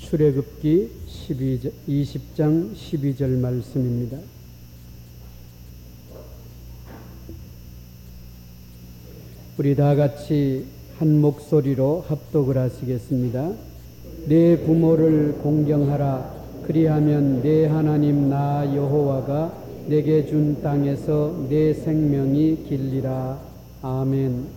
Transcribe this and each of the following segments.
출애굽기 20장 12절 말씀입니다. 우리 다 같이 한 목소리로 합독을 하시겠습니다. 내 부모를 공경하라. 그리하면 내 하나님 나 여호와가 내게 준 땅에서 내 생명이 길리라. 아멘.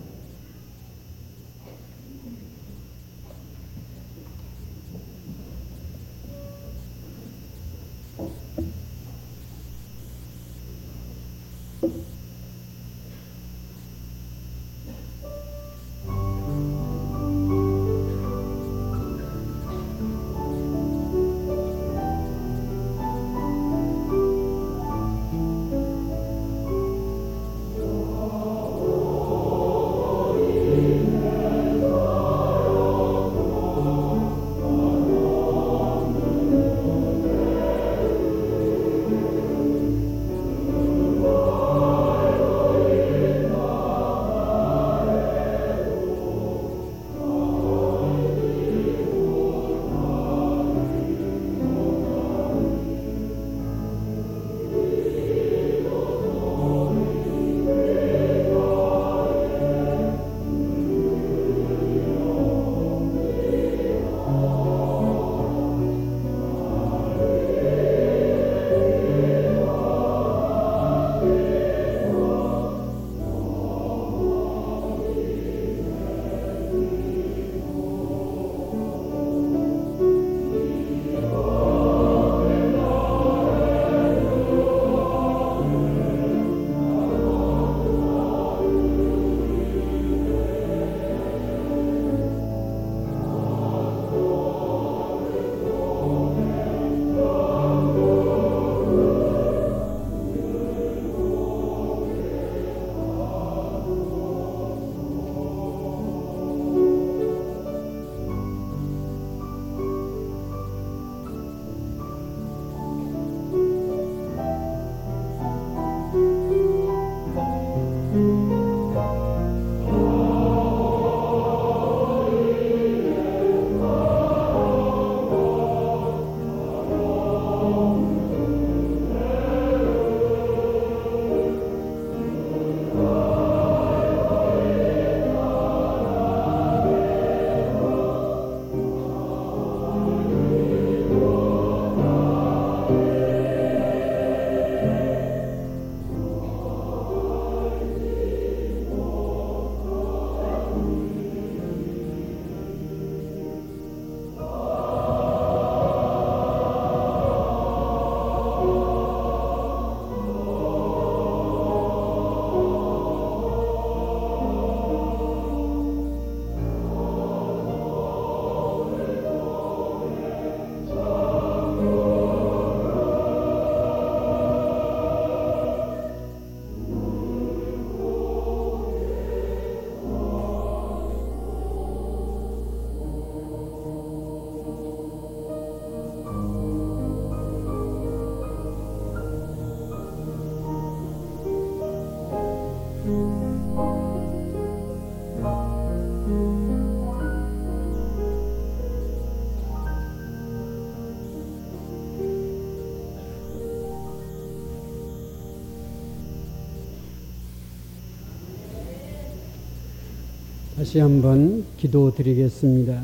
다시 한번 기도드리겠습니다.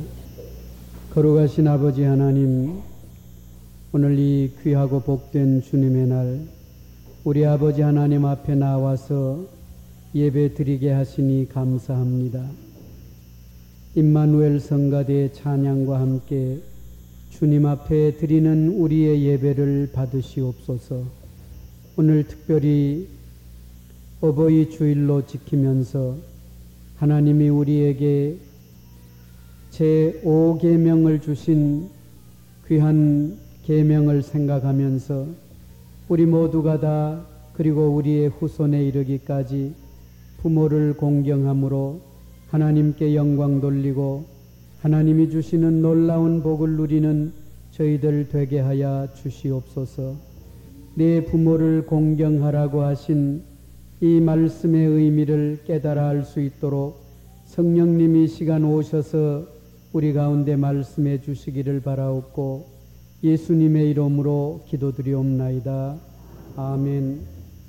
거룩하신 아버지 하나님, 오늘 이 귀하고 복된 주님의 날 우리 아버지 하나님 앞에 나와서 예배 드리게 하시니 감사합니다. 임마누엘 성가대의 찬양과 함께 주님 앞에 드리는 우리의 예배를 받으시옵소서. 오늘 특별히 어버이 주일로 지키면서 하나님이 우리에게 제5계명을 주신 귀한 계명을 생각하면서 우리 모두가 다 그리고 우리의 후손에 이르기까지 부모를 공경함으로 하나님께 영광 돌리고 하나님이 주시는 놀라운 복을 누리는 저희들 되게 하여 주시옵소서. 내 부모를 공경하라고 하신 이 말씀의 의미를 깨달아 알 수 있도록 성령님이 시간 오셔서 우리 가운데 말씀해 주시기를 바라옵고 예수님의 이름으로 기도드리옵나이다. 아멘.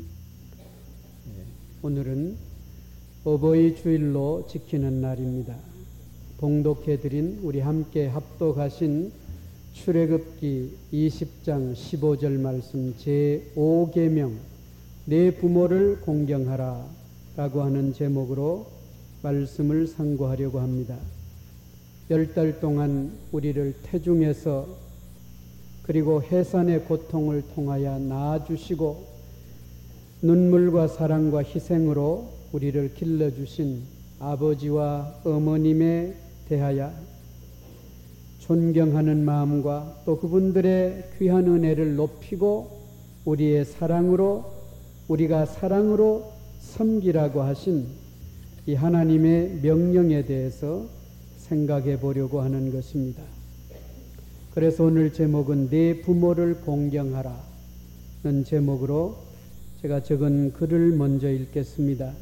오늘은 어버이 주일로 지키는 날입니다. 봉독해드린 우리 함께 합독하신 출애굽기 20장 15절 말씀 제5계명 내 부모를 공경하라 라고 하는 제목으로 말씀을 상고하려고 합니다. 10달 동안 우리를 태중에서 그리고 해산의 고통을 통하여 낳아주시고 눈물과 사랑과 희생으로 우리를 길러주신 아버지와 어머님에 대하여 존경하는 마음과 또 그분들의 귀한 은혜를 높이고 우리가 사랑으로 섬기라고 하신 이 하나님의 명령에 대해서 생각해 보려고 하는 것입니다. 그래서 오늘 제목은 내 부모를 공경하라는 제목으로 제가 적은 글을 먼저 읽겠습니다.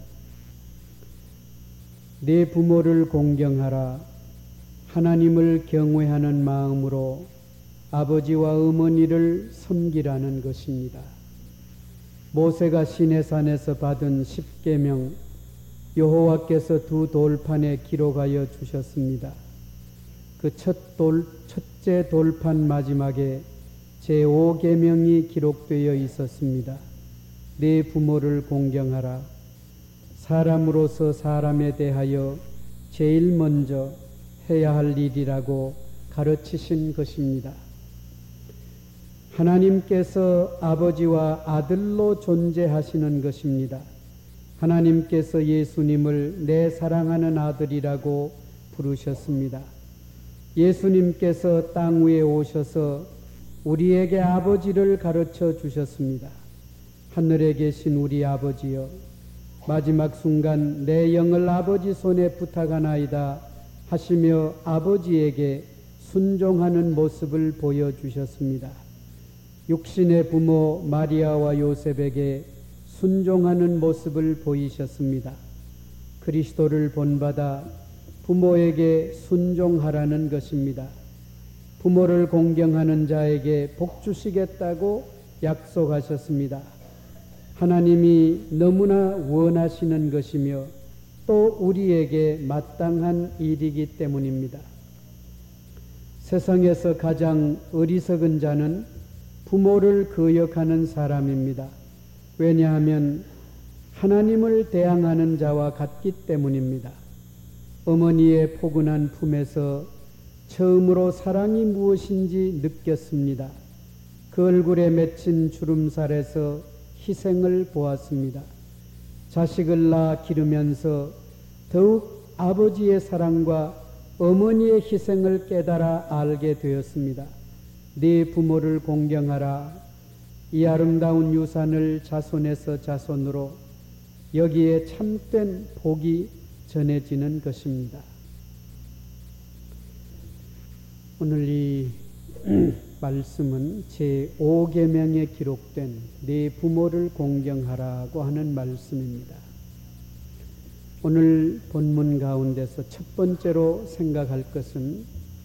내 부모를 공경하라. 하나님을 경외하는 마음으로 아버지와 어머니를 섬기라는 것입니다. 모세가 시내산에서 받은 10계명 여호와께서 두 돌판에 기록하여 주셨습니다. 그 첫째 돌판 마지막에 제5계명이 기록되어 있었습니다. 내 부모를 공경하라. 사람으로서 사람에 대하여 제일 먼저 해야 할 일이라고 가르치신 것입니다. 하나님께서 아버지와 아들로 존재하시는 것입니다. 하나님께서 예수님을 내 사랑하는 아들이라고 부르셨습니다. 예수님께서 땅 위에 오셔서 우리에게 아버지를 가르쳐 주셨습니다. 하늘에 계신 우리 아버지여, 마지막 순간 내 영을 아버지 손에 부탁하나이다 하시며 아버지에게 순종하는 모습을 보여주셨습니다. 육신의 부모 마리아와 요셉에게 순종하는 모습을 보이셨습니다. 그리스도를 본받아 부모에게 순종하라는 것입니다. 부모를 공경하는 자에게 복 주시겠다고 약속하셨습니다. 하나님이 너무나 원하시는 것이며 또 우리에게 마땅한 일이기 때문입니다. 세상에서 가장 어리석은 자는 부모를 거역하는 사람입니다. 왜냐하면 하나님을 대항하는 자와 같기 때문입니다. 어머니의 포근한 품에서 처음으로 사랑이 무엇인지 느꼈습니다. 그 얼굴에 맺힌 주름살에서 희생을 보았습니다. 자식을 낳아 기르면서 더욱 아버지의 사랑과 어머니의 희생을 깨달아 알게 되었습니다. 네 부모를 공경하라. 이 아름다운 유산을 자손에서 자손으로 여기에 참된 복이 전해지는 것입니다. 오늘 이 말씀은 제5계명에 기록된 네 부모를 공경하라고 하는 말씀입니다. 오늘 본문 가운데서 첫 번째로 생각할 것은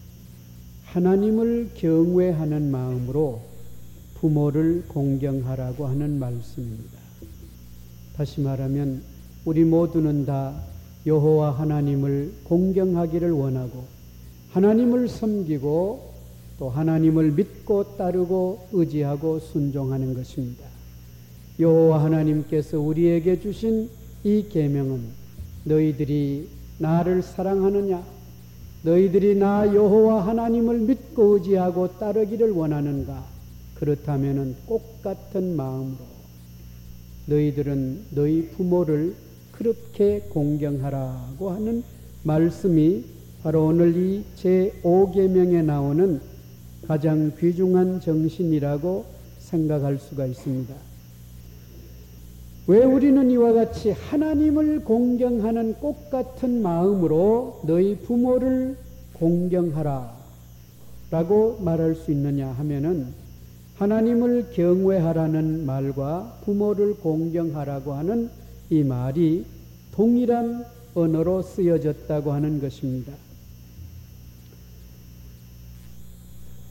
하나님을 경외하는 마음으로 부모를 공경하라고 하는 말씀입니다. 다시 말하면 우리 모두는 다 여호와 하나님을 공경하기를 원하고 하나님을 섬기고 또 하나님을 믿고 따르고 의지하고 순종하는 것입니다. 여호와 하나님께서 우리에게 주신 이 계명은 너희들이 나를 사랑하느냐? 너희들이 나 여호와 하나님을 믿고 의지하고 따르기를 원하는가? 그렇다면 꼭 같은 마음으로 너희들은 너희 부모를 그렇게 공경하라고 하는 말씀이 바로 오늘 이 제5계명에 나오는 가장 귀중한 정신이라고 생각할 수가 있습니다. 왜 우리는 이와 같이 하나님을 공경하는 꽃 같은 마음으로 너희 부모를 공경하라 라고 말할 수 있느냐 하면은 하나님을 경외하라는 말과 부모를 공경하라고 하는 이 말이 동일한 언어로 쓰여졌다고 하는 것입니다.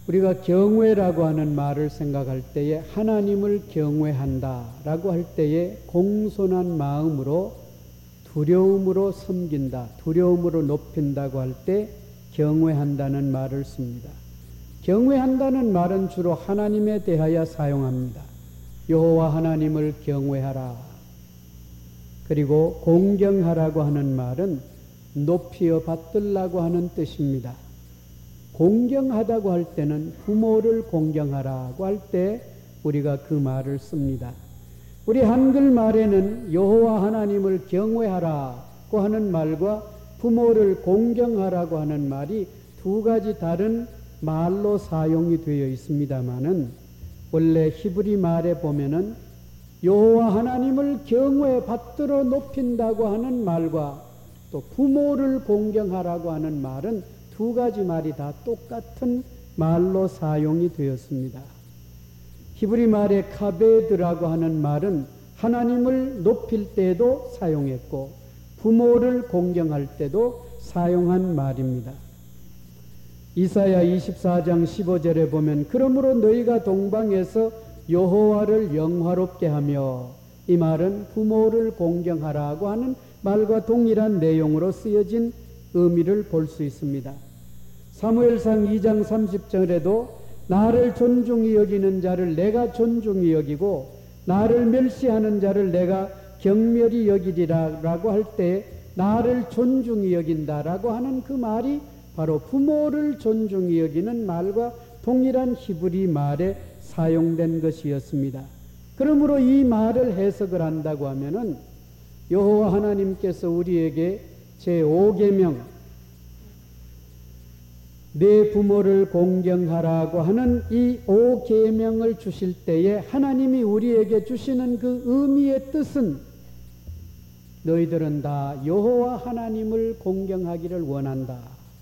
우리가 경외라고 하는 말을 생각할 때에 하나님을 경외한다라고 할 때에 공손한 마음으로 두려움으로 섬긴다, 두려움으로 높인다고 할 때 경외한다는 말을 씁니다. 경외한다는 말은 주로 하나님에 대하여 사용합니다. 여호와 하나님을 경외하라. 그리고 공경하라고 하는 말은 높이어 받들라고 하는 뜻입니다. 공경하다고 할 때는 부모를 공경하라고 할 때 우리가 그 말을 씁니다. 우리 한글말에는 여호와 하나님을 경외하라고 하는 말과 부모를 공경하라고 하는 말이 두 가지 다른 말로 사용이 되어 있습니다마는 원래 히브리 말에 보면은 여호와 하나님을 경외 받들어 높인다고 하는 말과 또 부모를 공경하라고 하는 말은 두 가지 말이 다 똑같은 말로 사용이 되었습니다. 히브리 말의 카베드라고 하는 말은 하나님을 높일 때도 사용했고 부모를 공경할 때도 사용한 말입니다. 이사야 24장 15절에 보면 그러므로 너희가 동방에서 여호와를 영화롭게 하며, 이 말은 부모를 공경하라고 하는 말과 동일한 내용으로 쓰여진 의미를 볼 수 있습니다. 사무엘상 2장 30절에도 나를 존중히 여기는 자를 내가 존중히 여기고 나를 멸시하는 자를 내가 경멸히 여기리라 라고 할 때 나를 존중히 여긴다라고 하는 그 말이 바로 부모를 존중히 여기는 말과 동일한 히브리 말에 사용된 것이었습니다. 그러므로 이 말을 해석을 한다고 하면은 여호와 하나님께서 우리에게 제5계명 내 부모를 공경하라고 하는 이 5계명을 주실 때에 하나님이 우리에게 주시는 그 의미의 뜻은 너희들은 다 여호와 하나님을 공경하기를 원한다.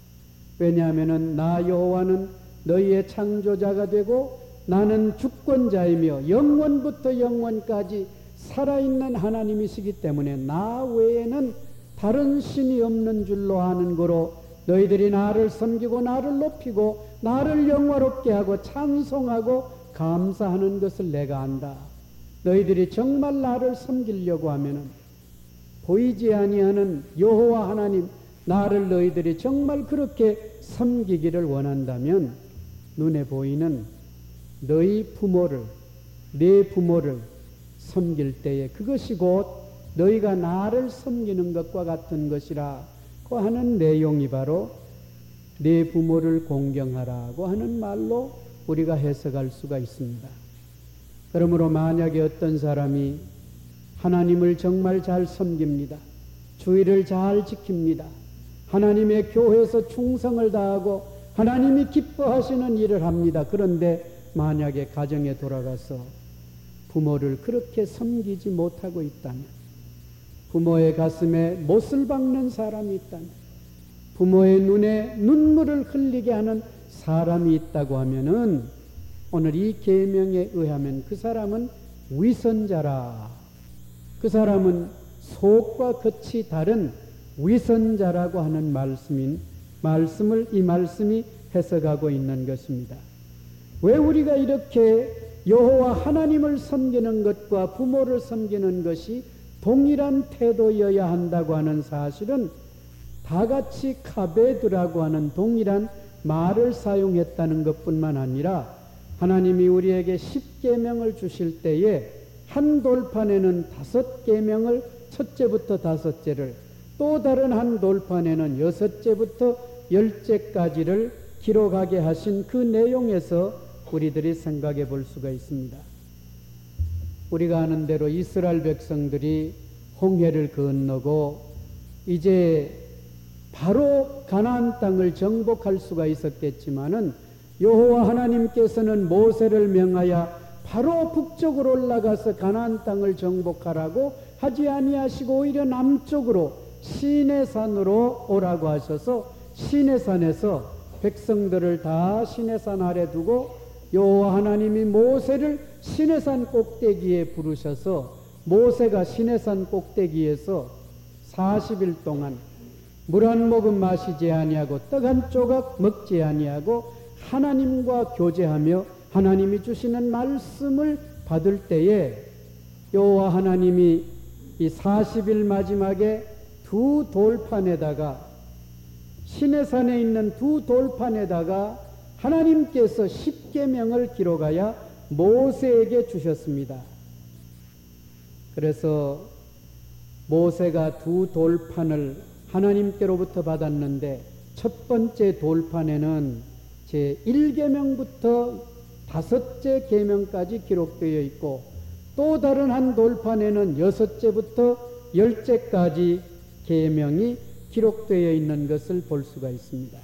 왜냐하면 나 여호와는 너희의 창조자가 되고 나는 주권자이며 영원부터 영원까지 살아있는 하나님이시기 때문에 나 외에는 다른 신이 없는 줄로 아는 거로 너희들이 나를 섬기고 나를 높이고 나를 영화롭게 하고 찬송하고 감사하는 것을 내가 안다. 너희들이 정말 나를 섬기려고 하면은 보이지 아니하는 여호와 하나님 나를 너희들이 정말 그렇게 섬기기를 원한다면 눈에 보이는 너희 부모를 내 부모를 섬길 때에 그것이 곧 너희가 나를 섬기는 것과 같은 것이라고 하는 내용이 바로 내 부모를 공경하라고 하는 말로 우리가 해석할 수가 있습니다. 그러므로 만약에 어떤 사람이 하나님을 정말 잘 섬깁니다. 주의를 잘 지킵니다. 하나님의 교회에서 충성을 다하고 하나님이 기뻐하시는 일을 합니다. 그런데 만약에 가정에 돌아가서 부모를 그렇게 섬기지 못하고 있다면, 부모의 가슴에 못을 박는 사람이 있다면, 부모의 눈에 눈물을 흘리게 하는 사람이 있다고 하면은 오늘 이 계명에 의하면 그 사람은 위선자라. 그 사람은 속과 겉이 다른 위선자라고 하는 말씀을 이 말씀이 해석하고 있는 것입니다. 왜 우리가 이렇게 여호와 하나님을 섬기는 것과 부모를 섬기는 것이 동일한 태도여야 한다고 하는 사실은 다 같이 카베드라고 하는 동일한 말을 사용했다는 것뿐만 아니라 하나님이 우리에게 10계명을 주실 때에 한 돌판에는 5계명을 첫째부터 5제를, 또 다른 한 돌판에는 6제부터 10제까지를 기록하게 하신 그 내용에서 우리들이 생각해 볼 수가 있습니다. 우리가 아는 대로 이스라엘 백성들이 홍해를 건너고 이제 바로 가나안 땅을 정복할 수가 있었겠지만은 여호와 하나님께서는 모세를 명하여 바로 북쪽으로 올라가서 가나안 땅을 정복하라고 하지 아니하시고 오히려 남쪽으로 시내산으로 오라고 하셔서 시내산에서 백성들을 다 시내산 아래 두고 여호와 하나님이 모세를 시내산 꼭대기에 부르셔서 모세가 시내산 꼭대기에서 40일 동안 물 한 모금 마시지 아니하고 떡 한 조각 먹지 아니하고 하나님과 교제하며 하나님이 주시는 말씀을 받을 때에 여호와 하나님이 이 40일 마지막에 두 돌판에다가 시내산에 있는 두 돌판에다가 하나님께서 십계명을 기록하여 모세에게 주셨습니다. 그래서 모세가 두 돌판을 하나님께로부터 받았는데 첫 번째 돌판에는 제1계명부터 5째 계명까지 기록되어 있고 또 다른 한 돌판에는 6째부터 10째까지 계명이 기록되어 있는 것을 볼 수가 있습니다.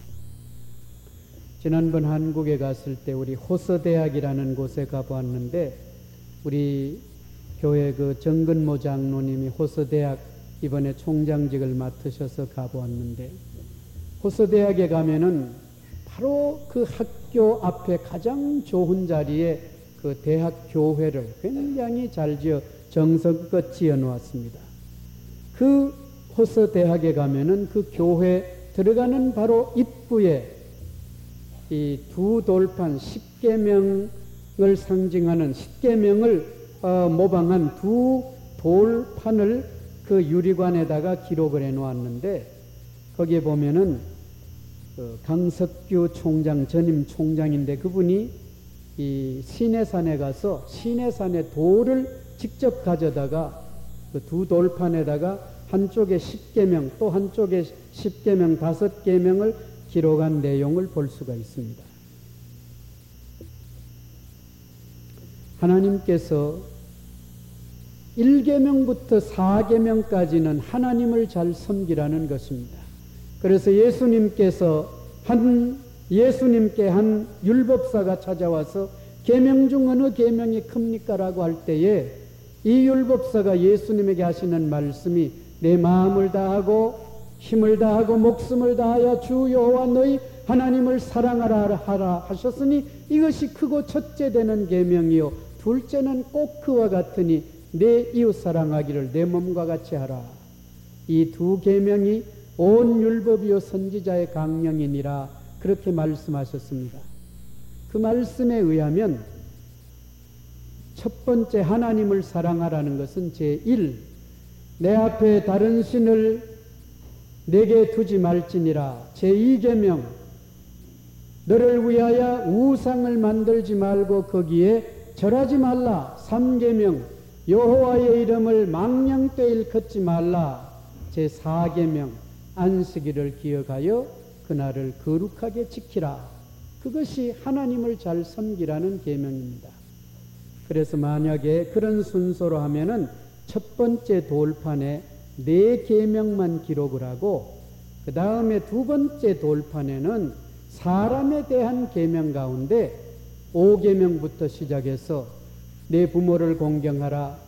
지난번 한국에 갔을 때 우리 호서대학이라는 곳에 가보았는데 우리 교회 그 정근모 장로님이 호서대학 이번에 총장직을 맡으셔서 가보았는데 호서대학에 가면은 바로 그 학교 앞에 가장 좋은 자리에 그 대학 교회를 굉장히 잘 지어 정성껏 지어 놓았습니다. 그 호서대학에 가면은 그 교회 들어가는 바로 입구에 이 두 돌판 10계명을 상징하는 10계명을 모방한 두 돌판을 그 유리관에다가 기록을 해 놓았는데 거기에 보면은 강석규 총장, 전임 총장인데 그분이 이 시내산에 가서 시내산의 돌을 직접 가져다가 그 두 돌판에다가 한쪽에 10계명 또 한쪽에 10계명 5계명을 기록한 내용을 볼 수가 있습니다. 하나님께서 1계명부터 4계명까지는 하나님을 잘 섬기라는 것입니다. 그래서 예수님께 한 율법사가 찾아와서 계명 중 어느 계명이 큽니까? 라고 할 때에 이 율법사가 예수님에게 하시는 말씀이 내 마음을 다하고 힘을 다하고 목숨을 다하여 주 여호와 너희 하나님을 사랑하라 하라 하셨으니 이것이 크고 첫째 되는 계명이요 둘째는 꼭 그와 같으니 내 이웃 사랑하기를 내 몸과 같이 하라. 이 두 계명이 온 율법이요 선지자의 강령이니라 그렇게 말씀하셨습니다. 그 말씀에 의하면 첫 번째 하나님을 사랑하라는 것은 제1 내 앞에 다른 신을 내게 두지 말지니라. 제2계명 너를 위하여 우상을 만들지 말고 거기에 절하지 말라. 3계명 여호와의 이름을 망령되이 일컫지 말라. 제4계명 안식일을 기억하여 그날을 거룩하게 지키라. 그것이 하나님을 잘 섬기라는 계명입니다. 그래서 만약에 그런 순서로 하면은 첫 번째 돌판에 4계명만 기록을 하고 그 다음에 두 번째 돌판에는 사람에 대한 계명 가운데 5계명부터 시작해서 내 부모를 공경하라,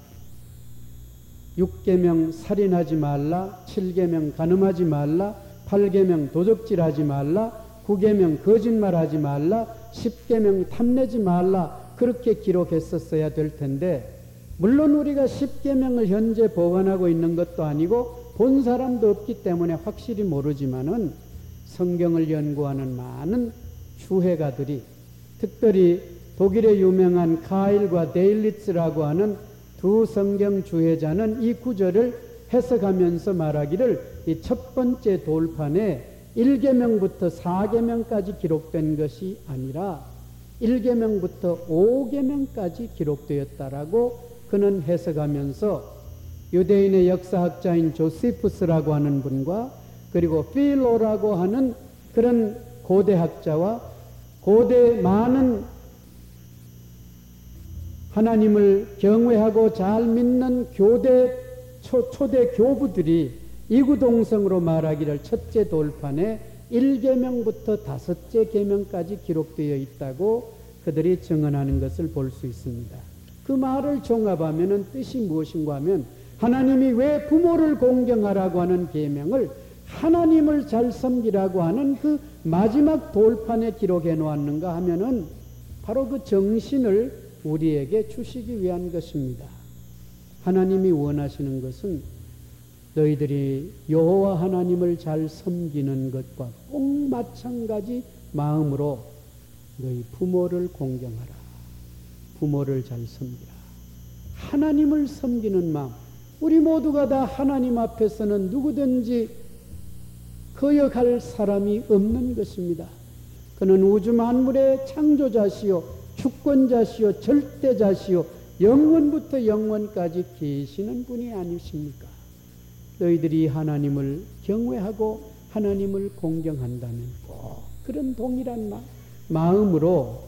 6계명 살인하지 말라, 7계명 간음하지 말라, 8계명 도적질하지 말라, 9계명 거짓말하지 말라, 10계명 탐내지 말라 그렇게 기록했었어야 될 텐데 물론 우리가 10계명을 현재 보관하고 있는 것도 아니고 본 사람도 없기 때문에 확실히 모르지만은 성경을 연구하는 많은 주해가들이 특별히 독일의 유명한 카일과 데일리츠라고 하는 두 성경 주해자는 이 구절을 해석하면서 말하기를 이 첫 번째 돌판에 1계명부터 4계명까지 기록된 것이 아니라 1계명부터 5계명까지 기록되었다라고 그는 해석하면서 유대인의 역사학자인 조세푸스라고 하는 분과 그리고 필로라고 하는 그런 고대학자와 고대 많은 하나님을 경외하고 잘 믿는 초대 교부들이 이구동성으로 말하기를 첫째 돌판에 1계명부터 5째 계명까지 기록되어 있다고 그들이 증언하는 것을 볼 수 있습니다. 그 말을 종합하면 뜻이 무엇인가 하면 하나님이 왜 부모를 공경하라고 하는 계명을 하나님을 잘 섬기라고 하는 그 마지막 돌판에 기록해 놓았는가 하면은 바로 그 정신을 우리에게 주시기 위한 것입니다. 하나님이 원하시는 것은 너희들이 여호와 하나님을 잘 섬기는 것과 꼭 마찬가지 마음으로 너희 부모를 공경하라. 부모를 잘 섬기라. 하나님을 섬기는 마음. 우리 모두가 다 하나님 앞에서는 누구든지 거역할 사람이 없는 것입니다. 그는 우주 만물의 창조자시요 주권자시요 절대자시요 영원부터 영원까지 계시는 분이 아니십니까? 너희들이 하나님을 경외하고 하나님을 공경한다면 꼭 그런 동일한 마음으로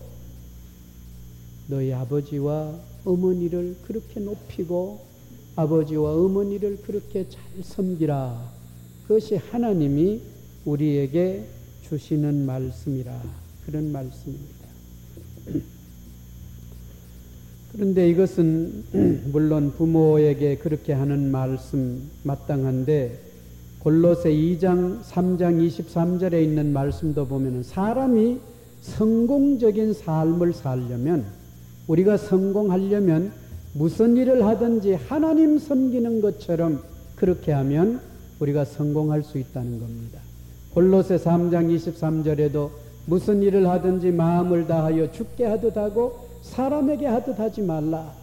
너희 아버지와 어머니를 그렇게 높이고 아버지와 어머니를 그렇게 잘 섬기라. 그것이 하나님이 우리에게 주시는 말씀이라. 그런 말씀입니다. 그런데 이것은 물론 부모에게 그렇게 하는 말씀 마땅한데 골로새 2장 3장 23절에 있는 말씀도 보면 사람이 성공적인 삶을 살려면 우리가 성공하려면 무슨 일을 하든지 하나님 섬기는 것처럼 그렇게 하면 우리가 성공할 수 있다는 겁니다. 골로새 3장 23절에도 무슨 일을 하든지 마음을 다하여 주께 하듯 하고 사람에게 하듯 하지 말라.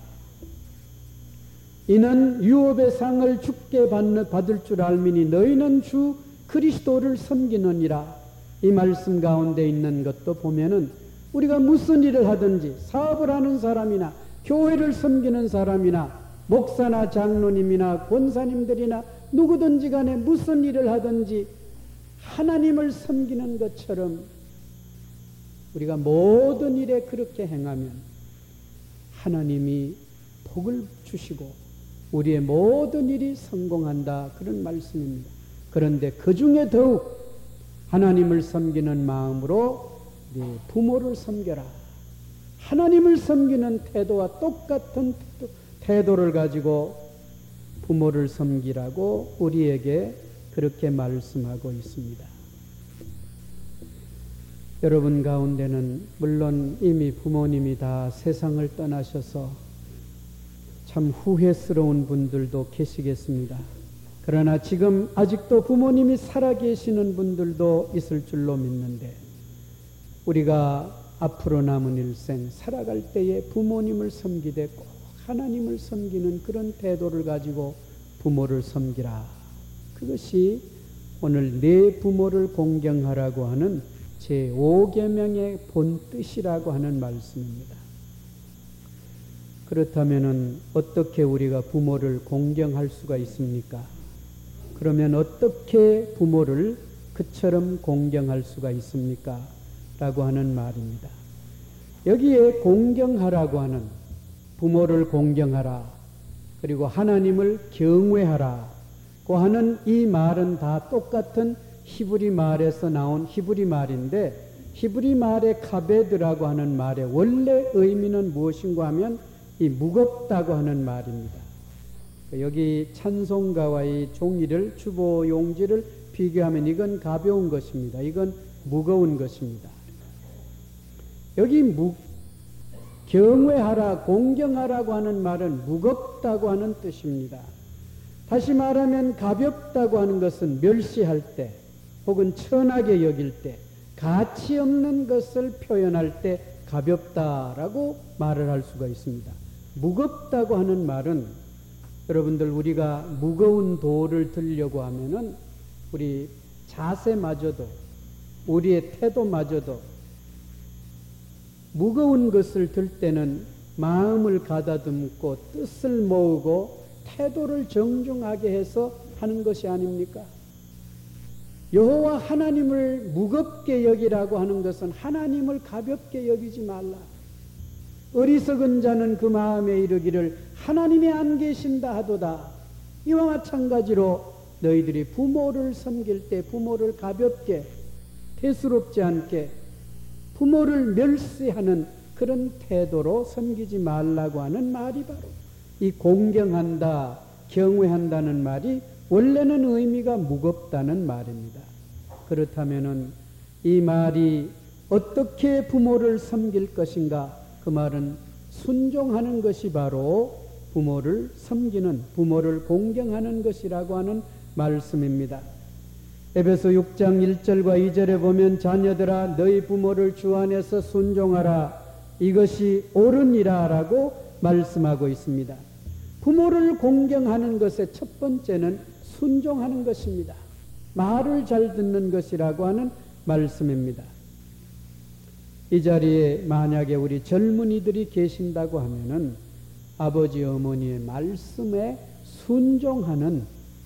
이는 유업의 상을 주께 받을 줄 알미니 너희는 주 그리스도를 섬기느니라. 이 말씀 가운데 있는 것도 보면은 우리가 무슨 일을 하든지 사업을 하는 사람이나 교회를 섬기는 사람이나 목사나 장로님이나 권사님들이나 누구든지 간에 무슨 일을 하든지 하나님을 섬기는 것처럼 우리가 모든 일에 그렇게 행하면 하나님이 복을 주시고 우리의 모든 일이 성공한다. 그런 말씀입니다. 그런데 그 중에 더욱 하나님을 섬기는 마음으로 네 부모를 섬겨라. 하나님을 섬기는 태도와 똑같은 태도를 가지고 부모를 섬기라고 우리에게 그렇게 말씀하고 있습니다. 여러분 가운데는 물론 이미 부모님이 다 세상을 떠나셔서 참 후회스러운 분들도 계시겠습니다. 그러나 지금 아직도 부모님이 살아계시는 분들도 있을 줄로 믿는데 우리가 앞으로 남은 일생 살아갈 때에 부모님을 섬기되 꼭 하나님을 섬기는 그런 태도를 가지고 부모를 섬기라. 그것이 오늘 내 부모를 공경하라고 하는 제5계명의 본뜻이라고 하는 말씀입니다. 그렇다면 어떻게 우리가 부모를 공경할 수가 있습니까? 그러면 어떻게 부모를 그처럼 공경할 수가 있습니까? 라고 하는 말입니다. 여기에 공경하라고 하는 부모를 공경하라 그리고 하나님을 경외하라고 하는 이 말은 다 똑같은 히브리 말에서 나온 히브리 말인데 히브리 말의 카베드라고 하는 말의 원래 의미는 무엇인가 하면 이 무겁다고 하는 말입니다. 여기 찬송가와 이 종이를 주보 용지를 비교하면 이건 가벼운 것입니다. 이건 무거운 것입니다. 여기 경외하라, 공경하라고 하는 말은 무겁다고 하는 뜻입니다. 다시 말하면 가볍다고 하는 것은 멸시할 때 혹은 천하게 여길 때 가치 없는 것을 표현할 때 가볍다라고 말을 할 수가 있습니다. 무겁다고 하는 말은 여러분들 우리가 무거운 돌을 들려고 하면은 우리 자세마저도 우리의 태도마저도 무거운 것을 들 때는 마음을 가다듬고 뜻을 모으고 태도를 정중하게 해서 하는 것이 아닙니까? 여호와 하나님을 무겁게 여기라고 하는 것은 하나님을 가볍게 여기지 말라. 어리석은 자는 그 마음에 이르기를 하나님이 안 계신다 하도다. 이와 마찬가지로 너희들이 부모를 섬길 때 부모를 가볍게 대수롭지 않게 부모를 멸시하는 그런 태도로 섬기지 말라고 하는 말이 바로 이 공경한다, 경외한다는 말이 원래는 의미가 무겁다는 말입니다. 그렇다면은 이 말이 어떻게 부모를 섬길 것인가? 그 말은 순종하는 것이 바로 부모를 섬기는, 부모를 공경하는 것이라고 하는 말씀입니다. 에베소 6장 1절과 2절에 보면 자녀들아 너희 부모를 주 안에서 순종하라 이것이 옳으니라 라고 말씀하고 있습니다. 부모를 공경하는 것의 첫 번째는 순종하는 것입니다. 말을 잘 듣는 것이라고 하는 말씀입니다. 이 자리에 만약에 우리 젊은이들이 계신다고 하면은 아버지 어머니의 말씀에 순종하는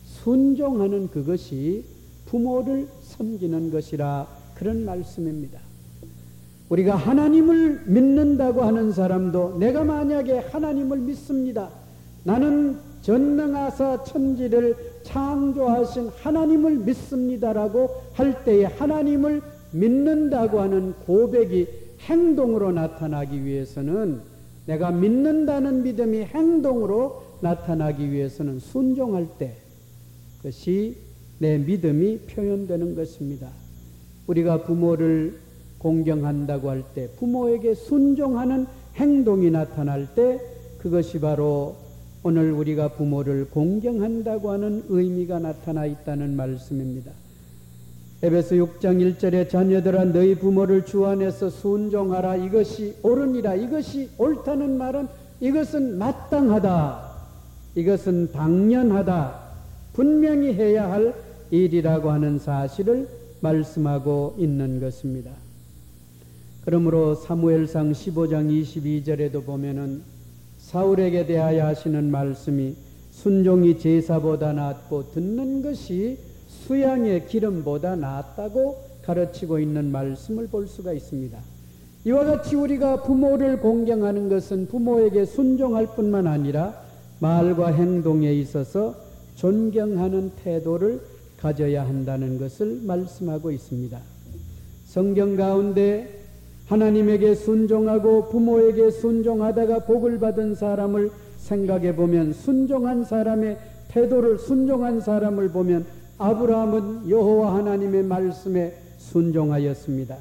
그것이 부모를 섬기는 것이라 그런 말씀입니다. 우리가 하나님을 믿는다고 하는 사람도 내가 만약에 하나님을 믿습니다. 나는 전능하사 천지를 창조하신 하나님을 믿습니다라고 할 때에 하나님을 믿는다고 하는 고백이 행동으로 나타나기 위해서는 내가 믿는다는 믿음이 행동으로 나타나기 위해서는 순종할 때 그것이 내 믿음이 표현되는 것입니다. 우리가 부모를 공경한다고 할 때 부모에게 순종하는 행동이 나타날 때 그것이 바로 오늘 우리가 부모를 공경한다고 하는 의미가 나타나 있다는 말씀입니다. 에베소 6장 1절에 자녀들아 너희 부모를 주 안에서 순종하라 이것이 옳으니라 이것이 옳다는 말은 이것은 마땅하다 이것은 당연하다 분명히 해야 할 일이라고 하는 사실을 말씀하고 있는 것입니다. 그러므로 사무엘상 15장 22절에도 보면은 사울에게 대하여 하시는 말씀이 순종이 제사보다 낫고 듣는 것이 수양의 기름보다 낫다고 가르치고 있는 말씀을 볼 수가 있습니다. 이와 같이 우리가 부모를 공경하는 것은 부모에게 순종할 뿐만 아니라 말과 행동에 있어서 존경하는 태도를 가져야 한다는 것을 말씀하고 있습니다. 성경 가운데 하나님에게 순종하고 부모에게 순종하다가 복을 받은 사람을 생각해 보면 순종한 사람의 태도를 순종한 사람을 보면 아브라함은 여호와 하나님의 말씀에 순종하였습니다.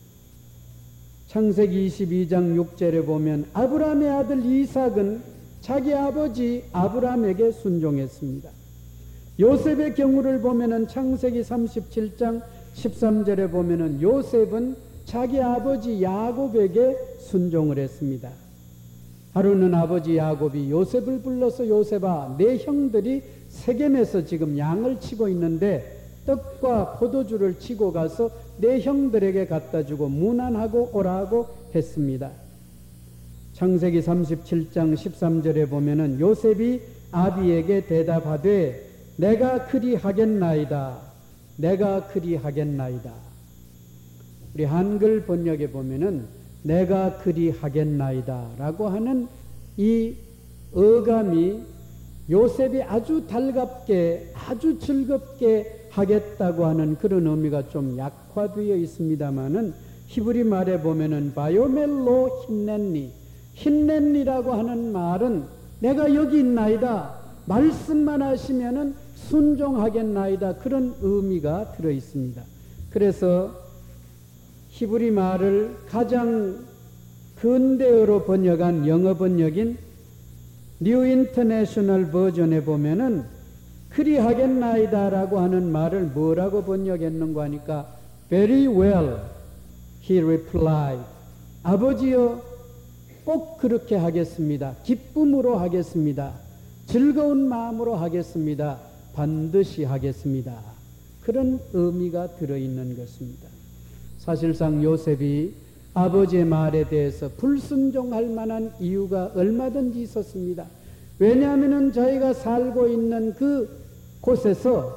창세기 22장 6절에 보면 아브라함의 아들 이삭은 자기 아버지 아브라함에게 순종했습니다. 요셉의 경우를 보면은 창세기 37장 13절에 보면은 요셉은 자기 아버지 야곱에게 순종을 했습니다. 하루는 아버지 야곱이 요셉을 불러서 요셉아 내 형들이 세겜에서 지금 양을 치고 있는데 떡과 포도주를 치고 가서 내 형들에게 갖다 주고 문안하고 오라고 했습니다. 창세기 37장 13절에 보면은 요셉이 아비에게 대답하되 내가 그리하겠나이다. 내가 그리하겠나이다. 우리 한글 번역에 보면은 내가 그리하겠나이다 라고 하는 이 어감이 요셉이 아주 달갑게 아주 즐겁게 하겠다고 하는 그런 의미가 좀 약화되어 있습니다마는 히브리 말에 보면은 바요멜로 힌넨니라고 하는 말은 내가 여기 있나이다 말씀만 하시면은 순종하겠나이다 그런 의미가 들어 있습니다. 그래서 히브리 말을 가장 근대어로 번역한 영어 번역인 뉴 인터내셔널 버전에 보면은 그리하겠나이다라고 하는 말을 뭐라고 번역했는가 하니까 Very well, he replied. 아버지여 꼭 그렇게 하겠습니다. 기쁨으로 하겠습니다. 즐거운 마음으로 하겠습니다. 반드시 하겠습니다. 그런 의미가 들어있는 것입니다. 사실상 요셉이 아버지의 말에 대해서 불순종할 만한 이유가 얼마든지 있었습니다. 왜냐하면 저희가 살고 있는 그 곳에서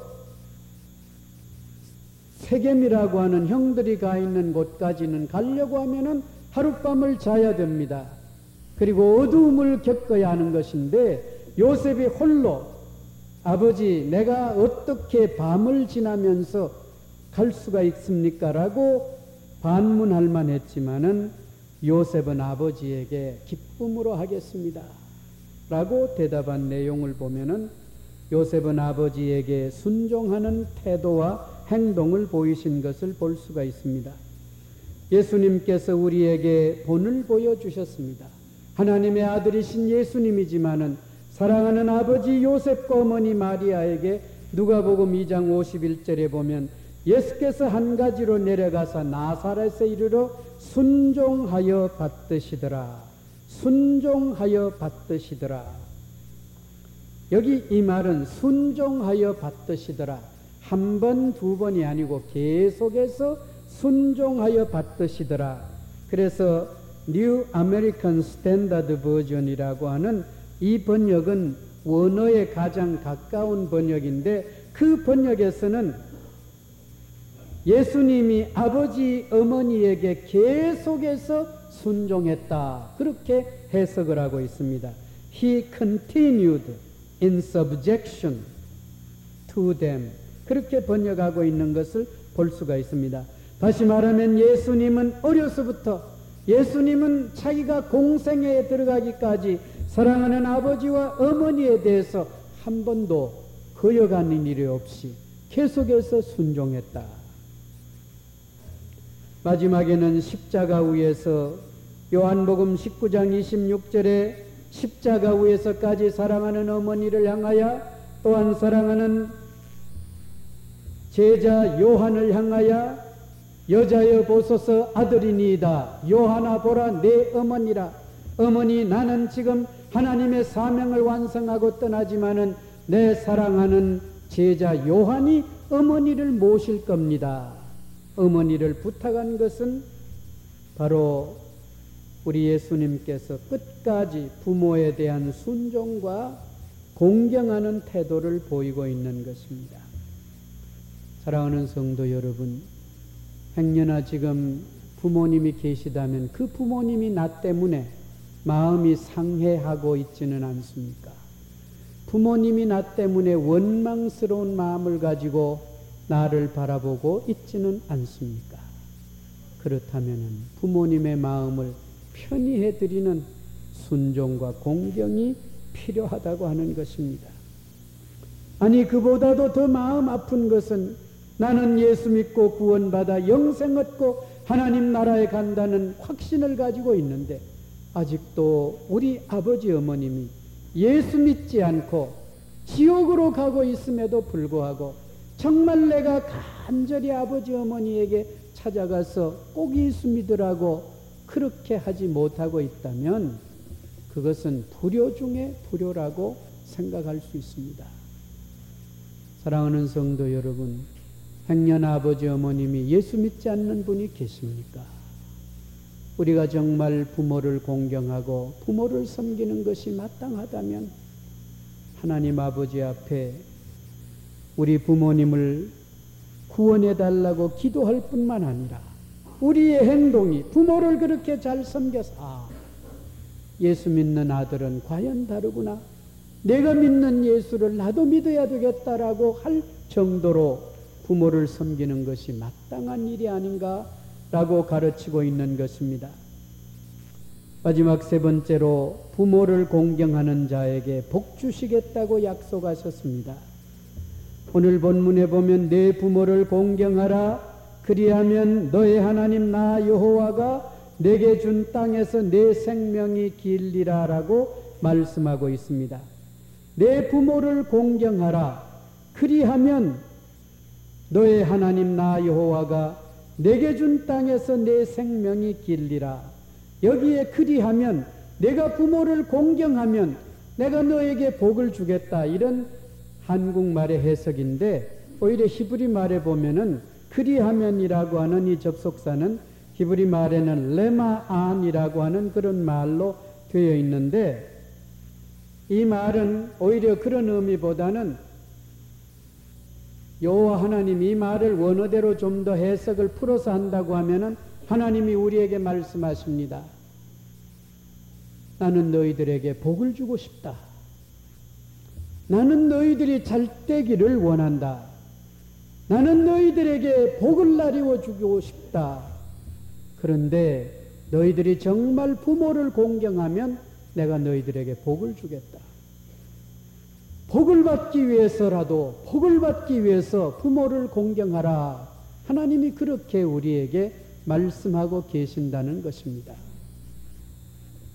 세겜이라고 하는 형들이 가 있는 곳까지는 가려고 하면은 하룻밤을 자야 됩니다. 그리고 어두움을 겪어야 하는 것인데 요셉이 홀로 아버지 내가 어떻게 밤을 지나면서 갈 수가 있습니까? 라고 반문할 만했지만은 요셉은 아버지에게 기쁨으로 하겠습니다. 라고 대답한 내용을 보면은 요셉은 아버지에게 순종하는 태도와 행동을 보이신 것을 볼 수가 있습니다. 예수님께서 우리에게 본을 보여주셨습니다. 하나님의 아들이신 예수님이지만은 사랑하는 아버지 요셉과 어머니 마리아에게 누가복음 2장 51절에 보면 예수께서 한 가지로 내려가서 나사렛에 이르러 순종하여 받으시더라. 순종하여 받으시더라. 여기 이 말은 순종하여 받으시더라. 한 번, 두 번이 아니고 계속해서 순종하여 받으시더라. 그래서 뉴 아메리칸 스탠다드 버전이라고 하는 이 번역은 원어에 가장 가까운 번역인데, 그 번역에서는 예수님이 아버지 어머니에게 계속해서 순종했다, 그렇게 해석을 하고 있습니다. He continued in subjection to them, 그렇게 번역하고 있는 것을 볼 수가 있습니다. 다시 말하면 예수님은 어려서부터, 예수님은 자기가 공생애에 들어가기까지 사랑하는 아버지와 어머니에 대해서 한 번도 거역하는 일이 없이 계속해서 순종했다. 마지막에는 십자가 위에서 요한복음 19장 26절에 십자가 위에서까지 사랑하는 어머니를 향하여, 또한 사랑하는 제자 요한을 향하여 여자여 보소서 아들이니이다. 요한아 보라 내 어머니라. 어머니, 나는 지금 하나님의 사명을 완성하고 떠나지만은 내 사랑하는 제자 요한이 어머니를 모실 겁니다. 어머니를 부탁한 것은 바로 우리 예수님께서 끝까지 부모에 대한 순종과 공경하는 태도를 보이고 있는 것입니다. 사랑하는 성도 여러분, 행여나 지금 부모님이 계시다면 그 부모님이 나 때문에 마음이 상해하고 있지는 않습니까? 부모님이 나 때문에 원망스러운 마음을 가지고 나를 바라보고 있지는 않습니까? 그렇다면 부모님의 마음을 편히 해드리는 순종과 공경이 필요하다고 하는 것입니다. 아니, 그보다도 더 마음 아픈 것은 나는 예수 믿고 구원받아 영생 얻고 하나님 나라에 간다는 확신을 가지고 있는데 아직도 우리 아버지 어머님이 예수 믿지 않고 지옥으로 가고 있음에도 불구하고 정말 내가 간절히 아버지 어머니에게 찾아가서 꼭 예수 믿으라고 그렇게 하지 못하고 있다면 그것은 불효 중에 불효라고 생각할 수 있습니다. 사랑하는 성도 여러분, 행여 아버지 어머님이 예수 믿지 않는 분이 계십니까? 우리가 정말 부모를 공경하고 부모를 섬기는 것이 마땅하다면 하나님 아버지 앞에 우리 부모님을 구원해 달라고 기도할 뿐만 아니라 우리의 행동이 부모를 그렇게 잘 섬겨서 예수 믿는 아들은 과연 다르구나, 내가 믿는 예수를 나도 믿어야 되겠다라고 할 정도로 부모를 섬기는 것이 마땅한 일이 아닌가라고 가르치고 있는 것입니다. 마지막 세 번째로 부모를 공경하는 자에게 복 주시겠다고 약속하셨습니다. 오늘 본문에 보면 내 부모를 공경하라, 그리하면 너의 하나님 나 여호와가 내게 준 땅에서 내 생명이 길리라라고 말씀하고 있습니다. 내 부모를 공경하라, 그리하면 너의 하나님 나 여호와가 내게 준 땅에서 내 생명이 길리라. 여기에 그리하면, 내가 부모를 공경하면 내가 너에게 복을 주겠다, 이런 한국말의 해석인데 오히려 히브리 말에 보면은 그리하면이라고 하는 이 접속사는 히브리 말에는 레마안이라고 하는 그런 말로 되어 있는데, 이 말은 오히려 그런 의미보다는 여호와 하나님이 이 말을 원어대로 좀 더 해석을 풀어서 한다고 하면은 하나님이 우리에게 말씀하십니다. 나는 너희들에게 복을 주고 싶다. 나는 너희들이 잘 되기를 원한다. 나는 너희들에게 복을 나누어 주고 싶다. 그런데 너희들이 정말 부모를 공경하면 내가 너희들에게 복을 주겠다. 복을 받기 위해서라도, 복을 받기 위해서 부모를 공경하라. 하나님이 그렇게 우리에게 말씀하고 계신다는 것입니다.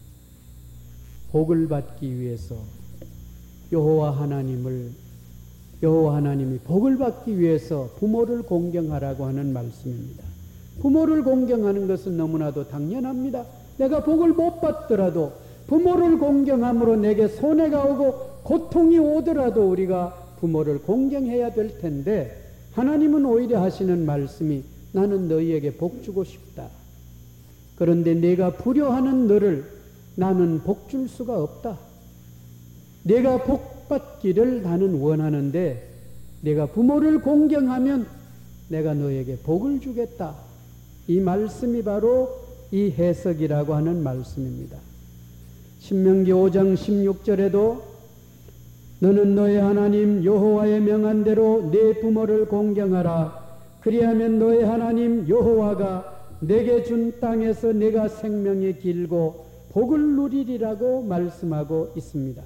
복을 받기 위해서 여호와 하나님을 여호와 하나님이 복을 받기 위해서 부모를 공경하라고 하는 말씀입니다. 부모를 공경하는 것은 너무나도 당연합니다. 내가 복을 못 받더라도 부모를 공경함으로 내게 손해가 오고 고통이 오더라도 우리가 부모를 공경해야 될 텐데, 하나님은 오히려 하시는 말씀이 나는 너희에게 복 주고 싶다. 그런데 내가 불효하는 너를 나는 복 줄 수가 없다. 내가 복 받기를 나는 원하는데 내가 부모를 공경하면 내가 너에게 복을 주겠다. 이 말씀이 바로 이 해석이라고 하는 말씀입니다. 신명기 5장 16절에도 너는 너의 하나님 여호와의 명한 대로 네 부모를 공경하라. 그리하면 너의 하나님 여호와가 내게 준 땅에서 내가 생명이 길고 복을 누리리라고 말씀하고 있습니다.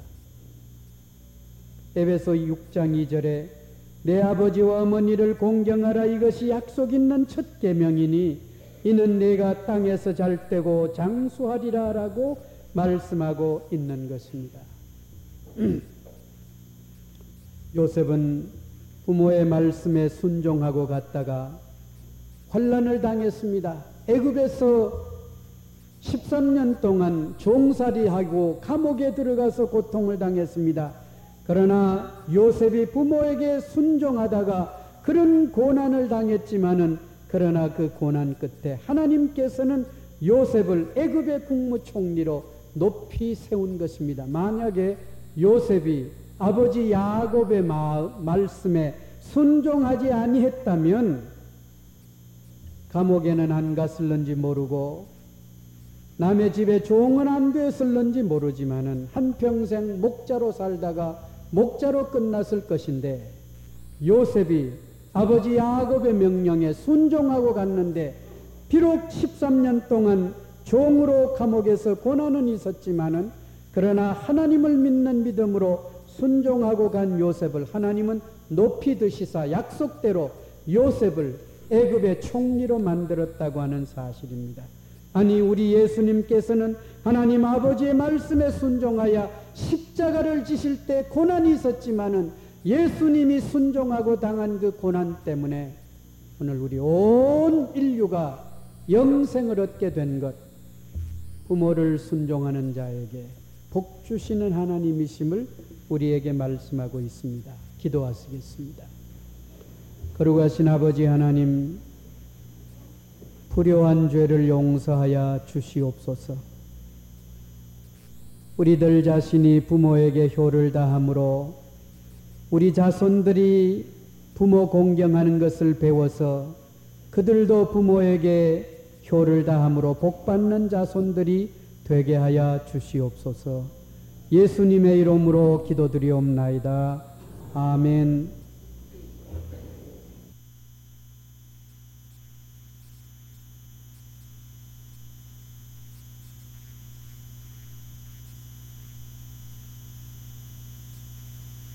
에베소 6장 2절에 내 아버지와 어머니를 공경하라. 이것이 약속 있는 첫 계명이니 이는 내가 땅에서 잘 되고 장수하리라 라고 말씀하고 있는 것입니다. 요셉은 부모의 말씀에 순종하고 갔다가 환난을 당했습니다. 애굽에서 13년 동안 종살이하고 감옥에 들어가서 고통을 당했습니다. 그러나 요셉이 부모에게 순종하다가 그런 고난을 당했지만은 그러나 그 고난 끝에 하나님께서는 요셉을 애굽의 국무총리로 높이 세운 것입니다. 만약에 요셉이 아버지 야곱의 말씀에 순종하지 아니했다면 감옥에는 안 갔을런지 모르고 남의 집에 종은 안 되었을런지 모르지만은 한평생 목자로 살다가 목자로 끝났을 것인데, 요셉이 아버지 야곱의 명령에 순종하고 갔는데 비록 13년 동안 종으로 감옥에서 고난은 있었지만은 그러나 하나님을 믿는 믿음으로 순종하고 간 요셉을 하나님은 높이 드시사 약속대로 요셉을 애굽의 총리로 만들었다고 하는 사실입니다. 아니, 우리 예수님께서는 하나님 아버지의 말씀에 순종하여 십자가를 지실 때 고난이 있었지만은 예수님이 순종하고 당한 그 고난 때문에 오늘 우리 온 인류가 영생을 얻게 된 것, 부모를 순종하는 자에게 복 주시는 하나님이심을 우리에게 말씀하고 있습니다. 기도하시겠습니다. 거룩하신 아버지 하나님, 불효한 죄를 용서하여 주시옵소서. 우리들 자신이 부모에게 효를 다함으로 우리 자손들이 부모 공경하는 것을 배워서 그들도 부모에게 효를 다함으로 복받는 자손들이 되게 하여 주시옵소서. 예수님의 이름으로 기도드리옵나이다. 아멘.